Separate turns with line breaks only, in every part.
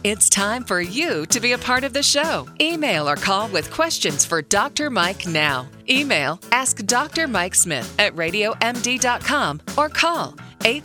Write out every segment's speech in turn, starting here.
It's time for you to be a part of the show. Email or call with questions for Dr. Mike now. Email askdrmikesmith@radiomd.com or call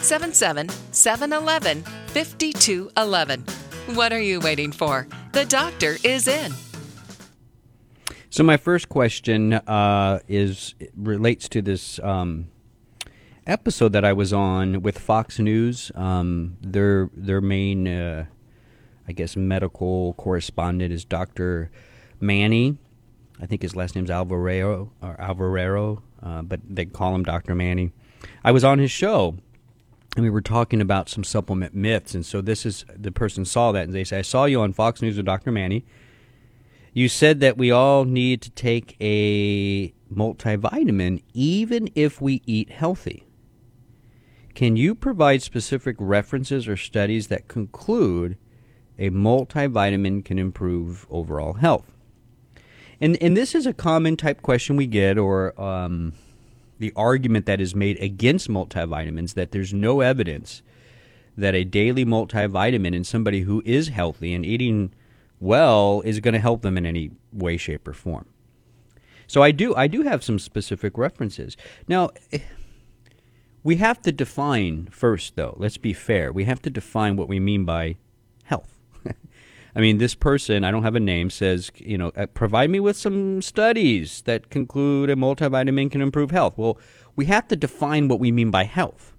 877-711-5211. What are you waiting for? The doctor is in.
So my first question relates to this episode that I was on with Fox News. Their main, medical correspondent is Dr. Manny. I think his last name's Alvarero, but they call him Dr. Manny. I was on his show, and we were talking about some supplement myths. And so the person saw that, and they said, I saw you on Fox News with Dr. Manny. You said that we all need to take a multivitamin even if we eat healthy. Can you provide specific references or studies that conclude a multivitamin can improve overall health? And this is a common type question we get, or the argument that is made against multivitamins, that there's no evidence that a daily multivitamin in somebody who is healthy and eating well is going to help them in any way, shape, or form. So I do have some specific references. Now, we have to define first, though. Let's be fair. We have to define what we mean by health. I mean, this person, I don't have a name, says, provide me with some studies that conclude a multivitamin can improve health. Well, we have to define what we mean by health.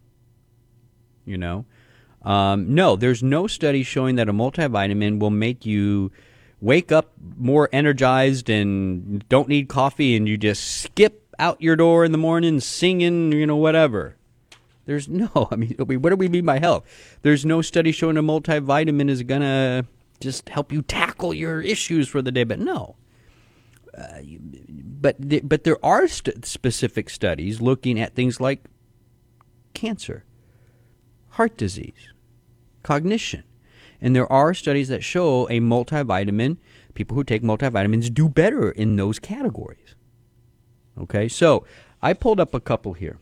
No, there's no study showing that a multivitamin will make you wake up more energized and don't need coffee and you just skip out your door in the morning singing, whatever. What do we mean by health? There's no study showing a multivitamin is going to just help you tackle your issues for the day. But no. But there are specific studies looking at things like cancer, heart disease, cognition. And there are studies that show a multivitamin, people who take multivitamins do better in those categories. Okay, so I pulled up a couple here.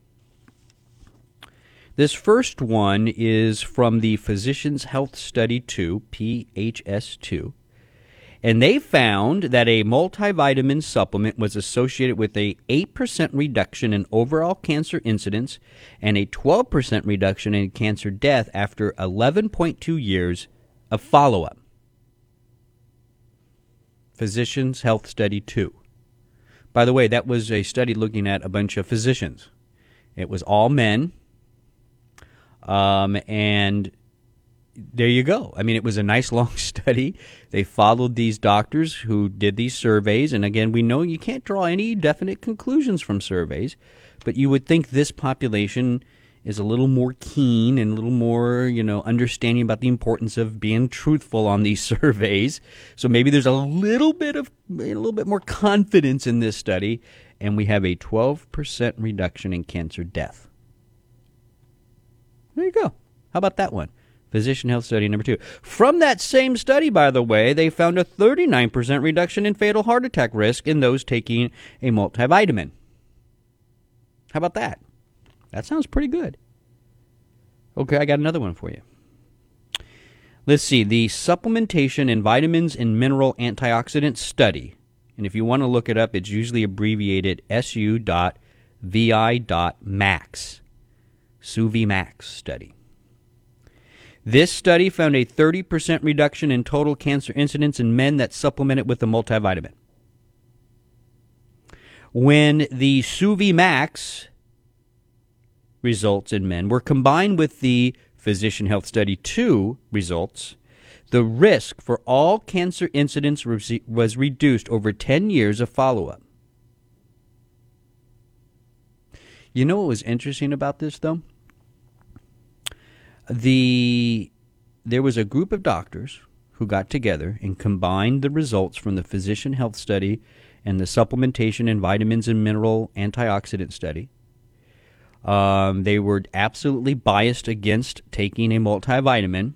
This first one is from the Physicians Health Study 2, PHS2. And they found that a multivitamin supplement was associated with a 8% reduction in overall cancer incidence and a 12% reduction in cancer death after 11.2 years of follow-up. Physicians Health Study 2. By the way, that was a study looking at a bunch of physicians. It was all men. And there you go. I mean, it was a nice long study. They followed these doctors who did these surveys. And again, we know you can't draw any definite conclusions from surveys, but you would think this population is a little more keen and a little more, understanding about the importance of being truthful on these surveys. So maybe there's a little bit more confidence in this study. And we have a 12% reduction in cancer death. There you go. How about that one? Physician Health Study number 2. From that same study, by the way, they found a 39% reduction in fatal heart attack risk in those taking a multivitamin. How about that? That sounds pretty good. Okay, I got another one for you. Let's see. The Supplementation in Vitamins and Mineral Antioxidant Study. And if you want to look it up, it's usually abbreviated SU.VI.MAX. SUVIMAX study. This study found a 30% reduction in total cancer incidence in men that supplemented with a multivitamin. When the SUVIMAX results in men were combined with the Physician Health Study 2 results, the risk for all cancer incidence was reduced over 10 years of follow-up. You know what was interesting about this, though? There was a group of doctors who got together and combined the results from the Physician Health Study and the Supplementation in Vitamins and Mineral Antioxidant Study. They were absolutely biased against taking a multivitamin.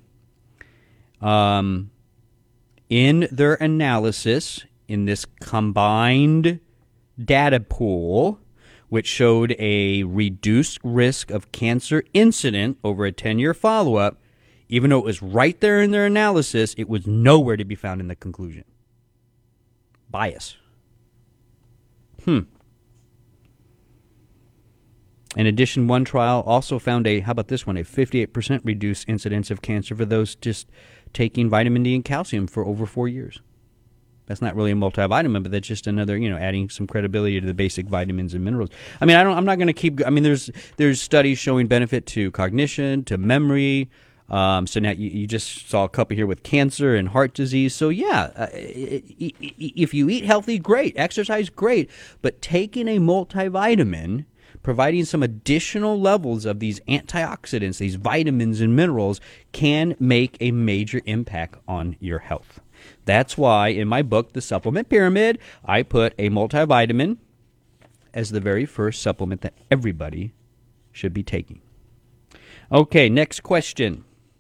In their analysis, in this combined data pool, which showed a reduced risk of cancer incident over a 10-year follow-up, Even though it was right there in their analysis, it was nowhere to be found in the conclusion. Bias. In addition, one trial also found how about this one, a 58% reduced incidence of cancer for those just taking vitamin D and calcium for over 4 years. That's not really a multivitamin, but that's just another, adding some credibility to the basic vitamins and minerals. I mean, I'm not going to keep. I mean, there's studies showing benefit to cognition, to memory. So now you just saw a couple here with cancer and heart disease. So yeah, if you eat healthy, great. Exercise, great. But taking a multivitamin, providing some additional levels of these antioxidants, these vitamins and minerals, can make a major impact on your health. That's why in my book, The Supplement Pyramid, I put a multivitamin as the very first supplement that everybody should be taking. Okay, next question.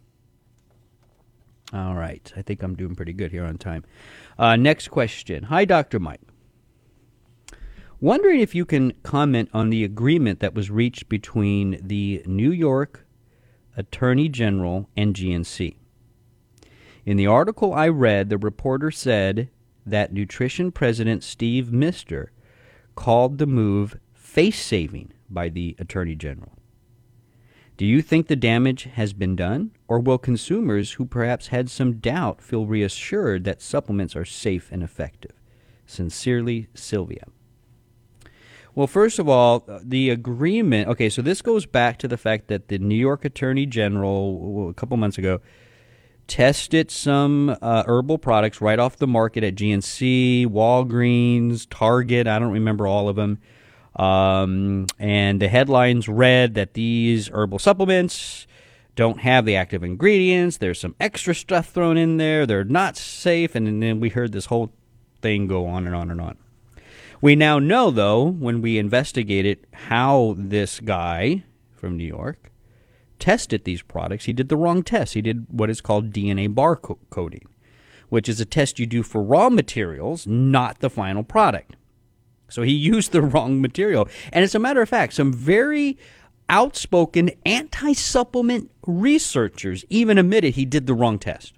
All right, I think I'm doing pretty good here on time. Next question. Hi, Dr. Mike. Wondering if you can comment on the agreement that was reached between the New York Attorney General and GNC. In the article I read, the reporter said that nutrition president Steve Mister called the move face-saving by the Attorney General. Do you think the damage has been done, or will consumers who perhaps had some doubt feel reassured that supplements are safe and effective? Sincerely, Sylvia. Well, first of all, the agreement, okay, so this goes back to the fact that the New York Attorney General, a couple months ago, tested some herbal products right off the market at GNC, Walgreens, Target. I don't remember all of them. And the headlines read that these herbal supplements don't have the active ingredients. There's some extra stuff thrown in there. They're not safe. And then we heard this whole thing go on and on and on. We now know, though, when we investigated how this guy from New York tested these products, he did the wrong test. He did what is called DNA barcoding, which is a test you do for raw materials, not the final product. So he used the wrong material. And as a matter of fact, some very outspoken anti-supplement researchers even admitted he did the wrong test.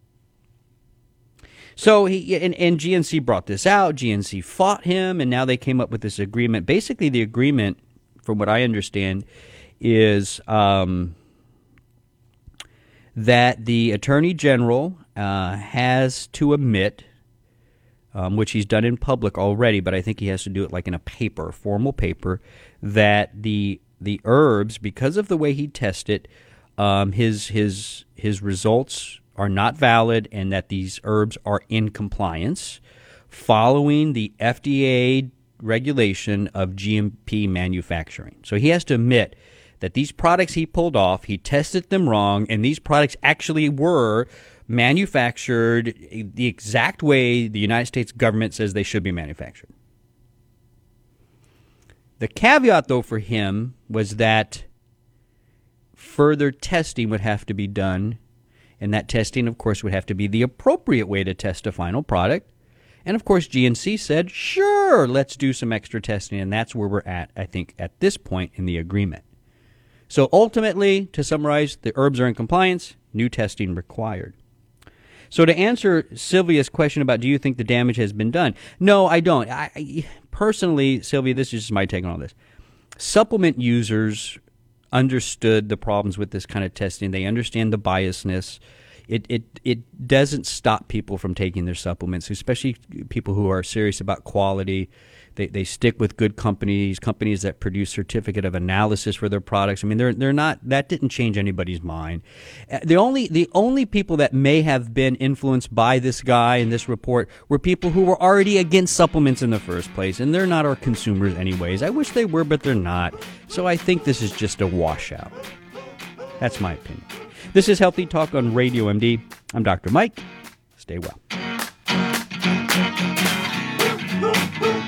So and GNC brought this out. GNC fought him, and now they came up with this agreement. Basically, the agreement, from what I understand, is that the Attorney General has to admit, which he's done in public already, but I think he has to do it like in a paper, formal paper, that the herbs, because of the way he tested, his results are not valid, and that these herbs are in compliance following the FDA regulation of GMP manufacturing. So he has to admit that these products he pulled off, he tested them wrong, and these products actually were manufactured the exact way the United States government says they should be manufactured. The caveat, though, for him was that further testing would have to be done, and that testing, of course, would have to be the appropriate way to test a final product. And, of course, GNC said, sure, let's do some extra testing, and that's where we're at, I think, at this point in the agreement. So ultimately, to summarize, the herbs are in compliance, new testing required. So to answer Sylvia's question about do you think the damage has been done, no, I don't. I personally, Sylvia, this is just my take on all this. Supplement users understood the problems with this kind of testing. They understand the biasness. It doesn't stop people from taking their supplements, especially people who are serious about quality. They stick with good companies that produce certificate of analysis for their products. I mean, they're not. That didn't change anybody's mind. The only people that may have been influenced by this guy in this report were people who were already against supplements in the first place, and they're not our consumers anyways. I wish they were, but they're not. So I think this is just a washout. That's my opinion. This is Healthy Talk on Radio MD. I'm Dr. Mike. Stay well.